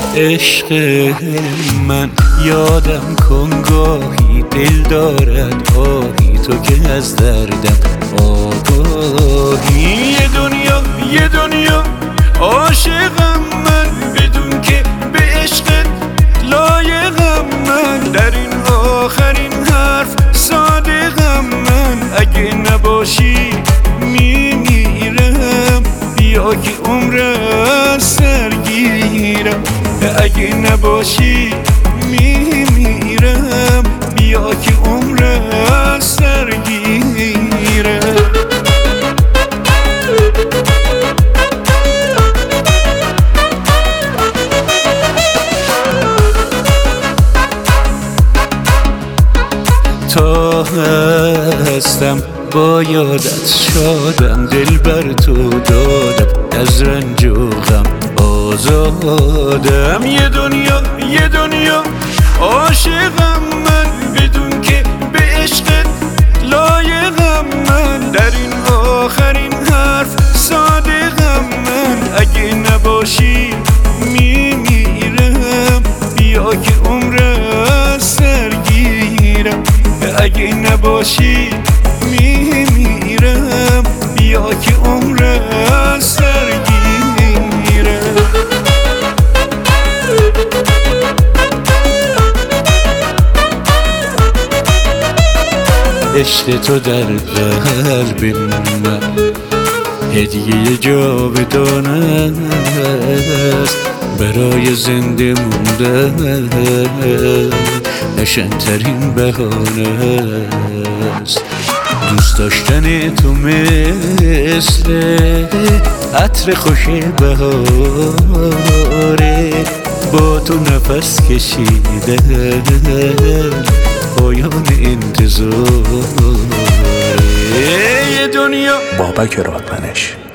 عشق من یادم کن گاهی، دل دارد آهی تو که از دردم آگاهی. یه دنیا عاشقم من، بدون که به عشقت لایقم من. در این آخرین حرف صادقم من، اگه نباشی میمیرم. بیا که عمر از سر گیرم، اگه نباشی میمیرم. بیا که عمر از سر گیرم. تا هستم با یادت شادم، دل بر تو دادم از رنج و غم آزادم. یه دنیا عاشقم من، بدون که به عشقت لایقم من. در این آخرین حرف صادقم من، اگه نباشی میمیرم. بیا که عمر از سر گیرم، اگه نباشی میمیرم. بیا که عمر از سر گیرم. عشق تو در قلب من هدیه جاودانه است، برای زنده موندن قشنگ‌ترین بهانه است. دوست داشتن تو مثل عطر خوش بهاره، با تو نفس کشیدن پایان انتظاره. یه دنیا بابک رادمنش.